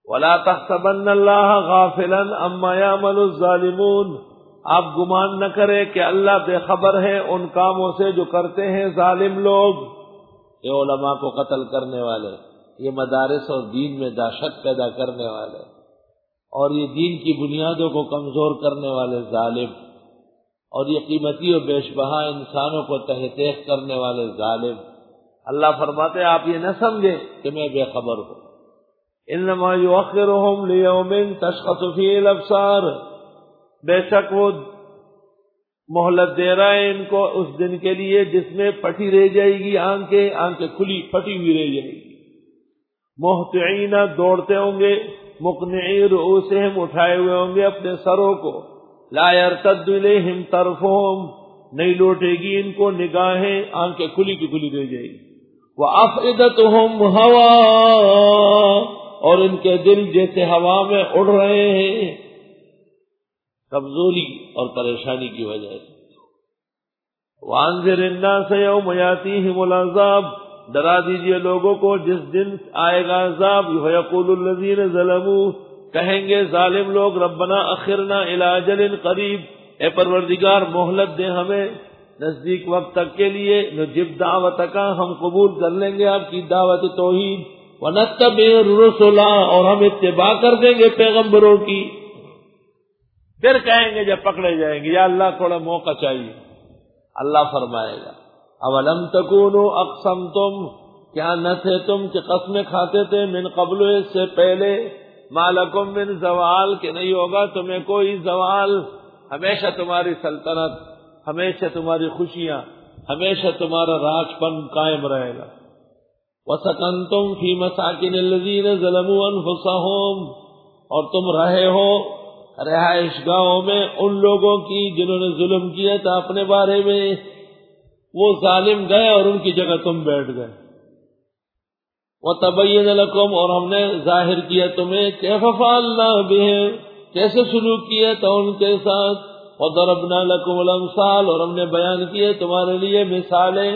ولا تحسبن اللہ غافلا عما يعمل الظالمون، آپ گمان نہ کریں کہ اللہ بے خبر ہے ان کاموں سے جو کرتے ہیں ظالم لوگ۔ یہ علماء کو قتل کرنے والے، یہ مدارس اور دین میں دہشت پیدا کرنے والے، اور یہ دین کی بنیادوں کو کمزور کرنے والے ظالم، اور یہ قیمتی و بیش بہا انسانوں کو تحت تیغ کرنے والے ظالم۔ اللہ فرماتے ہیں آپ یہ نہ سمجھیں کہ میں بے خبر ہوں۔ انما یؤخرهم لیوم تشخص فیہ الابصار، بے شک وہ مہلت دے رہا ہے ان کو اس دن کے لیے جس میں پھٹی رہ جائے گی آنکھیں کھلی پھٹی ہوئی رہ جائے گی۔ مہطعین، دوڑتے ہوں گے، مقنعی رؤوسہم، اٹھائے ہوئے ہوں گے اپنے سروں کو، لا یرتد الیہم طرفہم، نہیں لوٹے گی ان کو نگاہیں، آنکھیں کھلی کی کھلی رہ جائے گی۔ وَأَفْئِدَتُهُمْ هَوَاءٌ، اور ان کے دل جیسے ہوا میں اڑ رہے ہیں، کمزوری اور پریشانی کی وجہ سے۔ وَأَنذِرِ النَّاسَ يَوْمَ يَأْتِيهِمُ الْعَذَابُ، ڈرا دیجئے لوگوں کو جس دن آئے گا عذاب۔ وَيَقُولُ الَّذِينَ ظَلَمُوا، کہیں گے ظالم لوگ، ربنا اخرنا الی اجل قریب، اے پروردگار مہلت دے ہمیں نزدیک وقت تک کے لیے، نجب دعوتک، ہم قبول کر لیں گے آپ کی دعوت توحید، ونتبع الرسل، اور ہم اتباع کر دیں گے پیغمبروں کی۔ پھر کہیں گے جب پکڑے جائیں گے یا اللہ تھوڑا موقع چاہیے، اللہ فرمائے گا اولم تکونوا اقسمتم، کیا نہ تھے تم کہ قسمیں کھاتے تھے من قبل، اس سے پہلے، ما لکم من زوال، کہ نہیں ہوگا تمہیں کوئی زوال، ہمیشہ تمہاری سلطنت، ہمیشہ تمہاری خوشیاں، ہمیشہ تمہارا راج پن قائم رہے گا۔ وَسَكَنْتُمْ فِي مَسَاكِنِ الَّذِينَ ظَلَمُوا أَنفُسَهُمْ، اور تم رہے ہو رہائش گاہوں میں ان لوگوں کی جنہوں نے ظلم کیا تھا اپنے بارے میں، وہ ظالم گئے اور ان کی جگہ تم بیٹھ گئے۔ وَتَبَيَّنَ لَكُمْ، اور ہم نے ظاہر کیا تمہیں، كَيْفَ فَعَلْنَا بِهِمْ، کیسے سلوک کیا تھا ان کے ساتھ، وَضَرَبْنَا لَكُمُ الْأَمْثَالَ، اور ہم نے بیان کیے تمہارے لیے مثالیں۔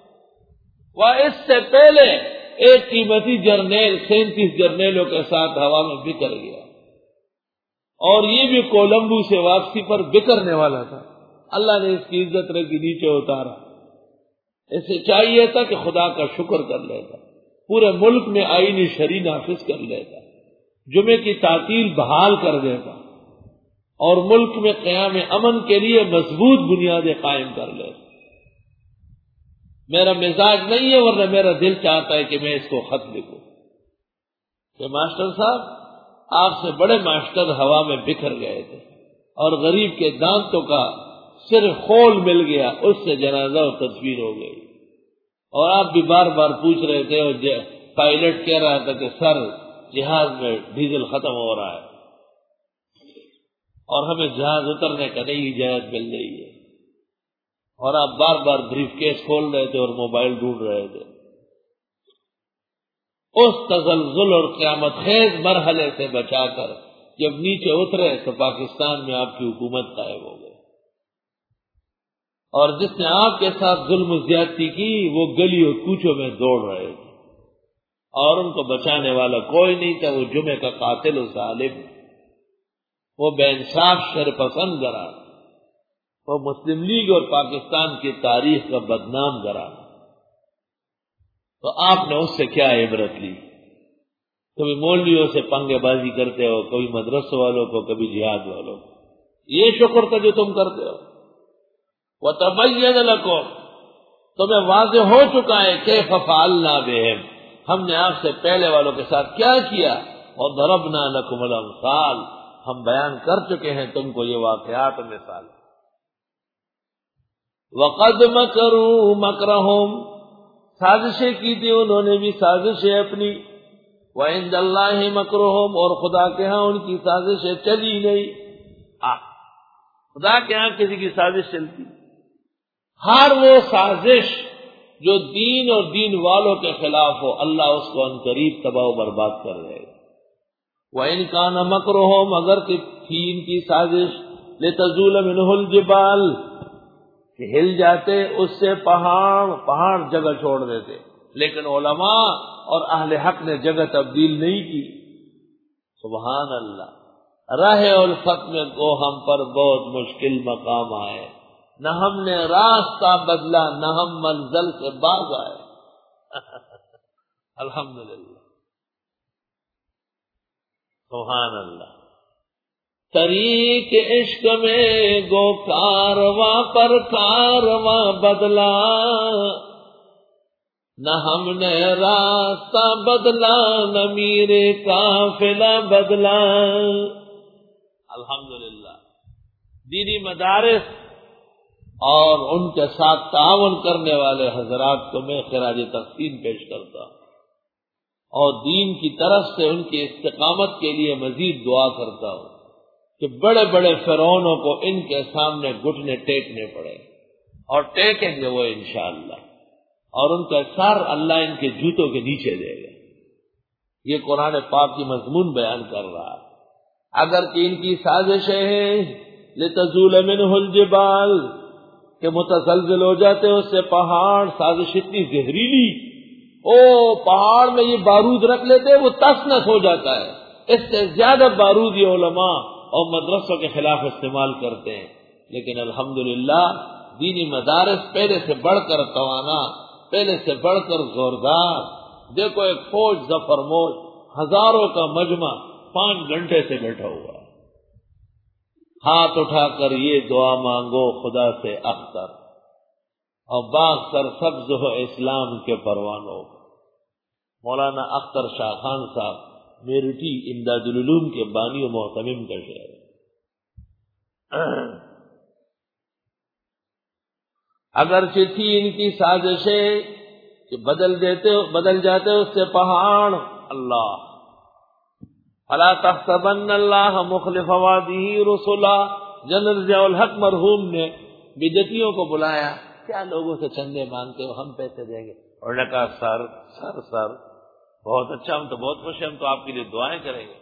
اس سے پہلے ایک قیمتی جرنیل 37 جرنیلوں کے ساتھ ہوا میں بکھر گیا، اور یہ بھی کولمبو سے واپسی پر بکھرنے والا تھا، اللہ نے اس کی عزت رکھی، نیچے اتارا۔ اسے چاہیے تھا کہ خدا کا شکر کر لیتا، پورے ملک میں آئینی شرع نافذ کر لیتا، جمعے کی تعطیل بحال کر دیتا، اور ملک میں قیام امن کے لیے مضبوط بنیادیں قائم کر لیتا۔ میرا مزاج نہیں ہے، ورنہ میرا دل چاہتا ہے کہ میں اس کو خط لکھوں کہ ماسٹر صاحب آپ سے بڑے ماسٹر ہوا میں بکھر گئے تھے، اور غریب کے دانتوں کا صرف خول مل گیا، اس سے جنازہ و تصویر ہو گئی، اور آپ بھی بار بار پوچھ رہے تھے، اور پائلٹ کہہ رہا تھا کہ سر جہاز میں ڈیزل ختم ہو رہا ہے اور ہمیں جہاز اترنے کا نہیں اجازت مل رہی ہے، اور آپ بار بار بریف کیس کھول رہے تھے اور موبائل ڈھونڈ رہے تھے۔ اس تزلزل اور قیامت خیز مرحلے سے بچا کر جب نیچے اترے تو پاکستان میں آپ کی حکومت قائم ہو گئی، اور جس نے آپ کے ساتھ ظلم و زیادتی کی وہ گلی اور کوچوں میں دوڑ رہے تھے، اور ان کو بچانے والا کوئی نہیں تھا۔ وہ جمعے کا قاتل و ظالم، وہ بے انصاف شرپسند گرانا، وہ مسلم لیگ اور پاکستان کی تاریخ کا بدنام گرانا۔ تو آپ نے اس سے کیا عبرت لی؟ کبھی مولویوں سے پنگے بازی کرتے ہو، کبھی مدرسوں والوں کو، کبھی جہاد والوں کو، یہ شکر تھا جو تم کرتے ہو۔ وَتَبَيَّنَ لَكُمْ، تمہیں واضح ہو چکا ہے كَيْفَ فَعَلْنَا بِهِمْ، ہم نے آپ سے پہلے والوں کے ساتھ کیا کیا، وَضَرَبْنَا لَكُمُ الْأَمْثَالَ، ہم بیان کر چکے ہیں تم کو یہ واقعات و مثال۔ وَقَدْ مَكَرُوا مَكْرَهُمْ، سازشیں کی تھی انہوں نے بھی سازشیں اپنی، وَعِندَ اللَّهِ مَكْرُهُمْ، اور خدا کے ہاں ان کی سازشیں چلی نہیں۔ خدا کے ہاں کسی کی سازش چلتی، ہر وہ سازش جو دین اور دین والوں کے خلاف ہو، اللہ اس کو عنقریب تباہ و برباد کر دے گا۔ وَإِنْ كَانَ مَكْرُهُمْ، اگر تھی ان کی سازش، لِتَزُولَ مِنْهُ الْجِبَالُ، کہ ہل جاتے اس سے پہاڑ جگہ چھوڑ دیتے، لیکن علماء اور اہل حق نے جگہ تبدیل نہیں کی۔ سبحان اللہ. راہ الفت میں کو ہم پر بہت مشکل مقام آئے، نہ ہم نے راستہ بدلا نہ ہم منزل سے باز آئے. الحمدللہ سبحان اللہ. طریق عشق میں گو کارواں پر کارواں بدلا، نہ ہم نے راستہ بدلا نہ میرے قافلہ بدلا. الحمدللہ دینی مدارس اور ان کے ساتھ تعاون کرنے والے حضرات کو میں خراج تحسین پیش کرتا ہوں اور دین کی طرف سے ان کی استقامت کے لیے مزید دعا کرتا ہوں کہ بڑے بڑے فرعونوں کو ان کے سامنے گھٹنے ٹیکنے پڑے، اور ٹیکیں گے وہ انشاءاللہ، اور ان کا سر اللہ ان کے جوتوں کے نیچے دے گا. یہ قرآن پاک کی مضمون بیان کر رہا ہے. اگر کہ ان کی سازشیں ہیں لتزول منہ الجبال کہ متزلزل ہو جاتے اس سے پہاڑ، سازش اتنی زہریلی، پہاڑ میں یہ بارود رکھ لیتے وہ تس نس ہو جاتا ہے. اس سے زیادہ بارود یہ علماء اور مدرسوں کے خلاف استعمال کرتے ہیں. لیکن الحمدللہ دینی مدارس پہلے سے بڑھ کر توانا، پہلے سے بڑھ کر زوردار. دیکھو ایک فوج ظفر موج، ہزاروں کا مجمع 5 گھنٹے سے بیٹھا ہوا ہے. ہاتھ اٹھا کر یہ دعا مانگو خدا سے اختر، اور باغ سر سبز ہو اسلام کے پروانوں. مولانا اختر شاہ خان صاحب میرٹھی امداد العلوم کے بانی و محتمم کا شعر. اگرچہ تھی ان کی سازشیں کہ بدل جاتے اس سے پہاڑ. اللہ فلا تحسبن اللہ مخلف وعدہ رسلا. جنرل ضیاء الحق مرحوم نے بدعتیوں کو بلایا، کیا لوگوں سے چندے مانگتے ہو، ہم پیسے دیں گے. اور نے کہا سر بہت اچھا، ہم تو بہت خوش ہیں، ہم تو آپ کے لیے دعائیں کریں گے.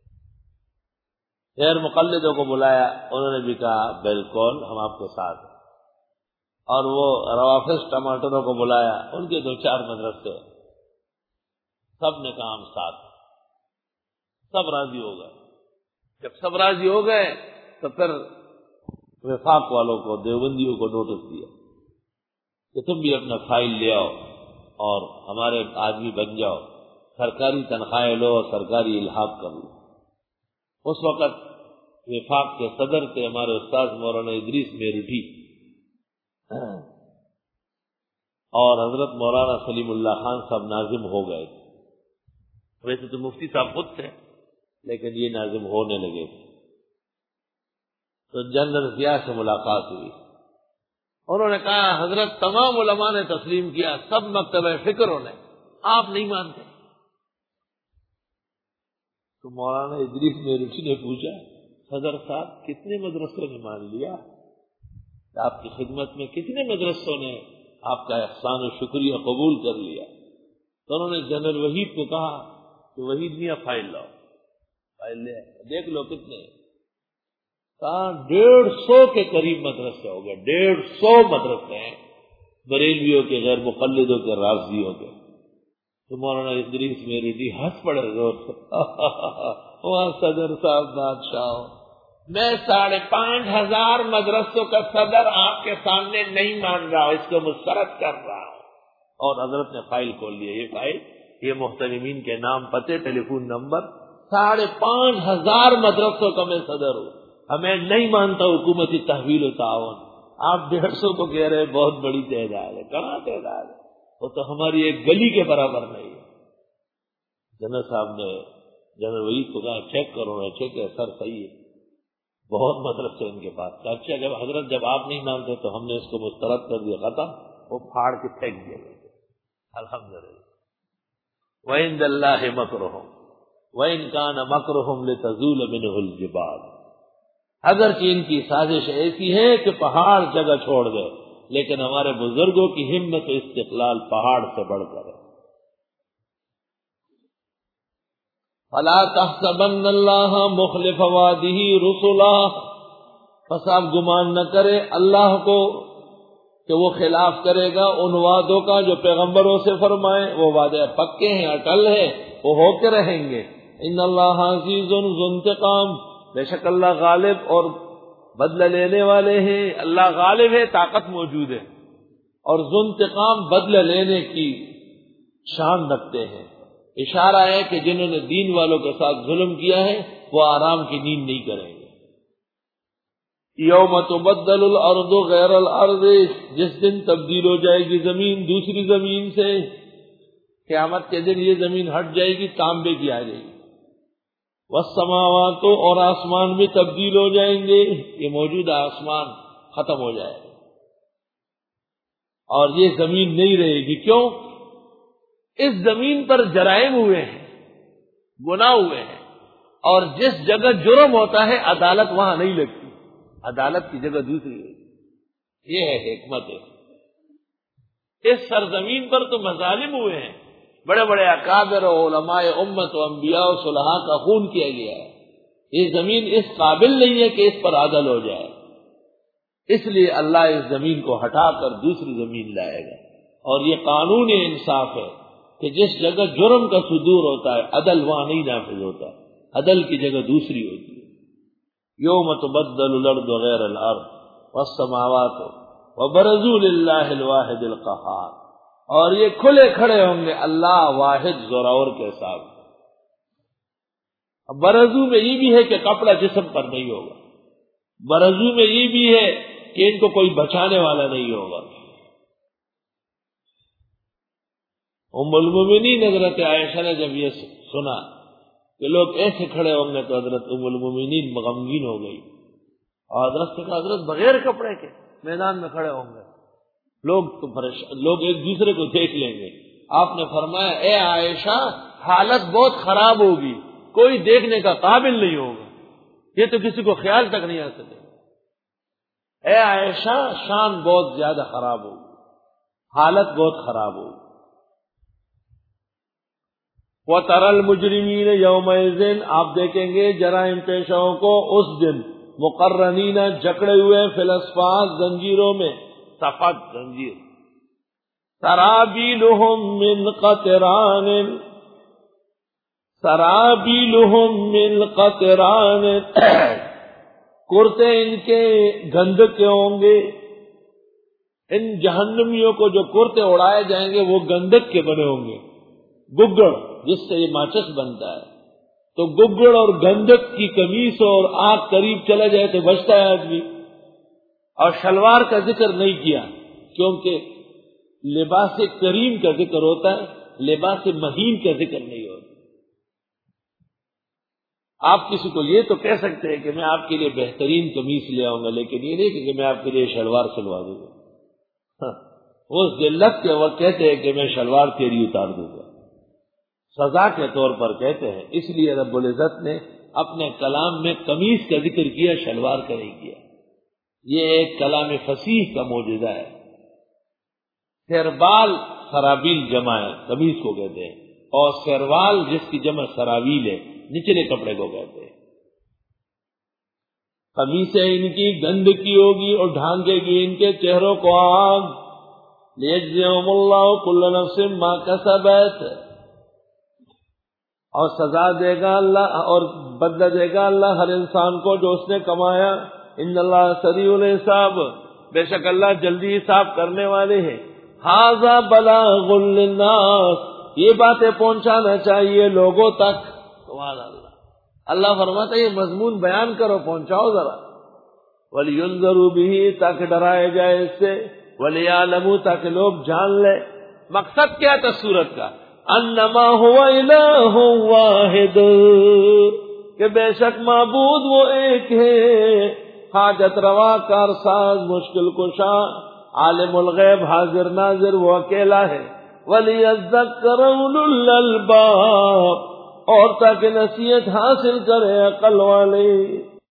غیر مقلدوں کو بلایا، انہوں نے بھی کہا بالکل ہم آپ کے ساتھ ہیں. اور وہ روافظ ٹماٹروں کو بلایا، ان کے 2-4 مدرسے، سب نے کہا ہم ساتھ ہیں. سب راضی ہو گئے. جب سب راضی ہو گئے تو پھر وفاق والوں کو، دیوبندیوں کو نوٹس دیا کہ تم بھی اپنا فائل لے آؤ اور ہمارے آدمی بن جاؤ، سرکاری تنخواہیں لو اور سرکاری الحاق کر لو. اس وقت وفاق کے صدر تھے ہمارے استاد مولانا ادریس میرٹھی، اور حضرت مولانا سلیم اللہ خان صاحب ناظم ہو گئے تھے. ویسے تو مفتی صاحب خود تھے لیکن یہ ناظم ہونے لگے تھے. تو جنرل ضیاء سے ملاقات ہوئی. انہوں نے کہا حضرت تمام علماء نے تسلیم کیا، سب مکتبہ فکروں نے، آپ نہیں مانتے. تو مولانا ادریس میرٹھی نے پوچھا صدر صاحب کتنے مدرسوں نے مان لیا، آپ کی خدمت میں کتنے مدرسوں نے آپ کا احسان و شکریہ قبول کر لیا. تو انہوں نے جنرل وحید کو کہا کہ وحید میاں فائل لاؤ. فائل لے دیکھ لو کتنے. کہا 150 کے قریب مدرسے ہو گئے. 150 مدرسے ہیں بریلویوں کے، غیر مقلدوں کے، رافضیوں کے. تو مولانا ادریس میرٹھی ہنس پڑے زور سے. وہاں صدر صاحب بادشاہ، میں 5,500 مدرسوں کا صدر آپ کے سامنے نہیں مان رہا، اس کو مسترد کر رہا ہوں. اور حضرت نے فائل کھول لیا. یہ فائل، یہ محترمین کے نام، پتے، ٹیلی فون نمبر، 5,500 مدرسوں کا میں صدر ہوں. ہمیں نہیں مانتا حکومتی تحویل و تعاون. آپ 150 کو کہہ رہے بہت بڑی تعداد ہے. کہاں تعداد ہے، وہ تو ہماری ایک گلی کے برابر نہیں ہے. جنرل صاحب نے جنرل وحید کو کہا چیک کرو. میں چیک ہے سر صحیح ہے، بہت مدرسے ان کے پاس. اچھا جب حضرت جب آپ نہیں مانتے تو ہم نے اس کو مسترد کر دیا، ختم. وہ پھاڑ کے پھینک دیا گیا. الحمدللہ. وَعِندَ اللَّهِ مَكْرُهُمْ وَإِنْ كَانَ مَكْرُهُمْ لِتَزُولَ مِنْهُ الْجِبَالُ. اگرچہ ان کی سازش ایسی ہے کہ پہاڑ جگہ چھوڑ دے، لیکن ہمارے بزرگوں کی ہمت و استقلال پہاڑ سے بڑھ کر ہے. فَلَا تَحْسَبَنَّ اللَّهَ مُخْلِفَ وَعْدِهِ رُسُلَهُ. پس آپ گمان نہ کرے اللہ کو کہ وہ خلاف کرے گا ان وعدوں کا جو پیغمبروں سے فرمائے. وہ وعدے پکے ہیں، اٹل ہیں، وہ ہو کے رہیں گے. ان اللہ عزیز ذو انتقام، بے شک اللہ غالب اور بدلہ لینے والے ہیں. اللہ غالب ہے، طاقت موجود ہے، اور ذو انتقام بدلہ لینے کی شان رکھتے ہیں. اشارہ ہے کہ جنہوں نے دین والوں کے ساتھ ظلم کیا ہے وہ آرام کی نیند نہیں کریں گے. یوم تبدل الارض غیر الارض، جس دن تبدیل ہو جائے گی زمین دوسری زمین سے. قیامت کے دن یہ زمین ہٹ جائے گی، تانبے کی آ جائے گی. والسماوات، اور آسمان بھی تبدیل ہو جائیں گے، یہ موجودہ آسمان ختم ہو جائے گا اور یہ زمین نہیں رہے گی. کیوں؟ اس زمین پر جرائم ہوئے ہیں، گناہ ہوئے ہیں، اور جس جگہ جرم ہوتا ہے عدالت وہاں نہیں لگتی، عدالت کی جگہ دوسری ہے. یہ ہے حکمت ہے. اس سرزمین پر تو مظالم ہوئے ہیں، بڑے بڑے اکابر و علماء امت و انبیاء و صلحاء کا خون کیا گیا ہے. یہ زمین اس قابل نہیں ہے کہ اس پر عدل ہو جائے، اس لیے اللہ اس زمین کو ہٹا کر دوسری زمین لائے گا. اور یہ قانون انصاف ہے کہ جس جگہ جرم کا صدور ہوتا ہے عدل وہاں نہیں نافذ ہوتا، عدل کی جگہ دوسری ہوتی ہے. یوم تبدل الارض غیر الارض والسماوات وبرزوا للہ الواحد القہار، اور یہ کھلے کھڑے ہوں گے اللہ واحد زوراور کے ساتھ. برزو میں یہ بھی ہے کہ کپڑا جسم پر نہیں ہوگا، برزو میں یہ بھی ہے کہ ان کو کوئی بچانے والا نہیں ہوگا. ام المومنین حضرت عائشہ نے جب یہ سنا کہ لوگ ایسے کھڑے ہوں گے تو حضرت ام المومنین غمگین ہو گئی، اور حضرت سے کہا حضرت بغیر کپڑے کے میدان میں کھڑے ہوں گے، لوگ ایک دوسرے کو دیکھ لیں گے. آپ نے فرمایا اے عائشہ حالت بہت خراب ہوگی، کوئی دیکھنے کا قابل نہیں ہوگا، یہ تو کسی کو خیال تک نہیں آ سکے. اے عائشہ شان بہت زیادہ خراب ہوگی، حالت بہت خراب ہوگی. وَتَرَى الْمُجْرِمِينَ يَوْمَئِذٍ، آپ دیکھیں گے جرائم پیشوں کو اس دن مقرنین جکڑے ہوئے فی الاصفاد زنجیروں میں، صفد زنجیر. سرابیلہم من قطران، سرابیلہم من قطران، کرتے ان کے گندک کے ہوں گے. ان جہنمیوں کو جو کرتے اڑائے جائیں گے وہ گندک کے بنے ہوں گے، گگڑ جس سے یہ ماچس بنتا ہے. تو گگڑ اور گندک کی قمیص اور آگ قریب چلا جائے تو بچتا ہے آدمی. اور شلوار کا ذکر نہیں کیا کیونکہ لباس کریم کا ذکر ہوتا ہے، لباس مہین کا ذکر نہیں ہوتا. آپ کسی کو یہ تو کہہ سکتے ہیں کہ میں آپ کے لیے بہترین قمیص لے آؤں گا، لیکن یہ نہیں کہ میں آپ کے لیے شلوار سلوا دوں گا. اس ذلت کے وقت کہتے ہیں کہ میں شلوار تیری اتار دوں گا، سزا کے طور پر کہتے ہیں. اس لیے رب العزت نے اپنے کلام میں قمیص کا ذکر کیا، شلوار کا نہیں کیا. یہ ایک کلام فصیح کا معجزہ ہے. سیربال سرابیل جمع ہے، قمیص کو کہتے ہیں، اور سیروال جس کی جمع سراویل ہے، نچلے کپڑے کو کہتے ہیں. قمیصیں ان کی گند کی ہوگی اور ڈھانکے گی ان کے چہروں کو آگ. لیجزیہم اللہ کل نفس ما کسبت، اور سزا دے گا اللہ اور بدلہ دے گا اللہ ہر انسان کو جو اس نے کمایا. ان اللہ سریع الحساب، بے شک اللہ جلدی حساب کرنے والے ہیں. ھذا بلاغ للناس، یہ باتیں پہنچانا چاہیے لوگوں تک. سبحان اللہ، اللہ فرماتا ہے یہ مضمون بیان کرو، پہنچاؤ ذرا. وَلِيُنذَرُوا بِهِ، تاکہ ڈرائے جائے اس سے. وَلِيَعْلَمُوا، تاکہ لوگ جان لیں. مقصد کیا تھا سورت کا؟ انما هو الہ واحد، کہ بے شک معبود وہ ایک ہے. حاجت روا، کارساز، مشکل کشا، عالم الغیب، حاضر ناظر، وہ اکیلا ہے. وَلِيَذَّكَّرَ أُولُو الْأَلْبَابِ، اور تاکہ نصیحت حاصل کرے عقل والے.